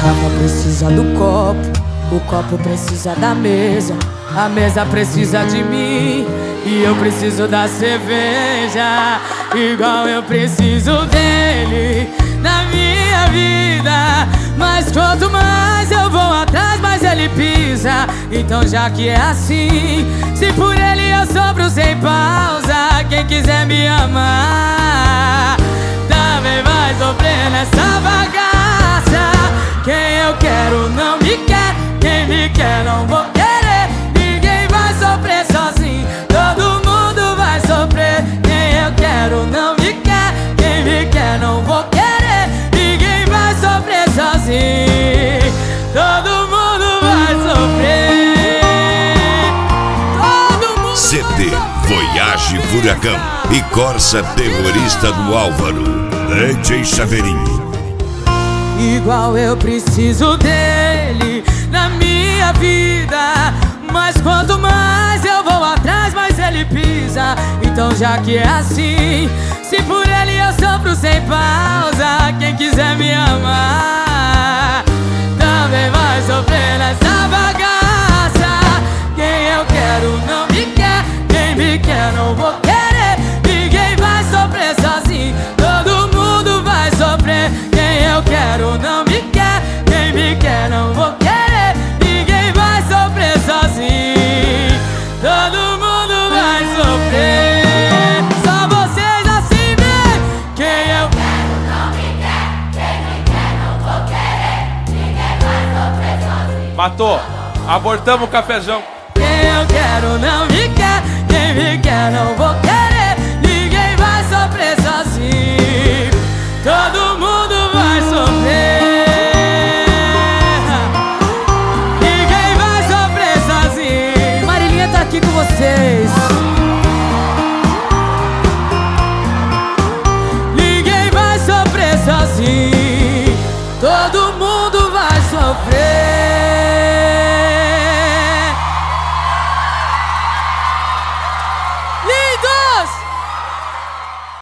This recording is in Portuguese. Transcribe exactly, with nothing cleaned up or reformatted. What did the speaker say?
garrafa precisa do copo, o copo precisa da mesa, a mesa precisa de mim e eu preciso da cerveja. Igual eu preciso dele na minha vida, mas quanto mais eu vou atrás, mais ele pisa. Então já que é assim, se por ele eu sofro sem pausa, quem quiser me amar também vai sofrer nessa bagaça. Quem eu quero não me quer, quem me quer não vou querer. Ninguém vai sofrer sozinho, todo mundo vai sofrer. Quem eu quero não me quer, quem me quer não vou querer. Ninguém vai sofrer sozinho, todo mundo vai sofrer. Todo mundo. C D Voyage Furacão e Corsa Terrorista do Álvaro, D J Chaveirinho. Igual eu preciso dele na minha vida, mas quanto mais eu vou atrás, mais ele pisa. Então já que é assim, se por ele eu sofro sem pausa, quem quiser me amar também vai sofrer nessa bagaça. Quem eu quero não me quer, quem me quer não vou querer. Ninguém vai sofrer sozinho, todo mundo vai sofrer. Quem eu quero não me quer, quem me quer não vou querer. Ninguém vai sofrer sozinho, todo mundo vai sofrer. Só vocês assim vem. Quem eu quero não me quer, quem me quer não vou querer. Ninguém vai sofrer sozinho. Matou, abortamos o cafezão. Quem eu quero não me quer, quem me quer não vou querer. Ninguém vai sofrer sozinho, todo mundo vai sofrer. Ninguém vai sofrer sozinho. Marilinha tá aqui com você.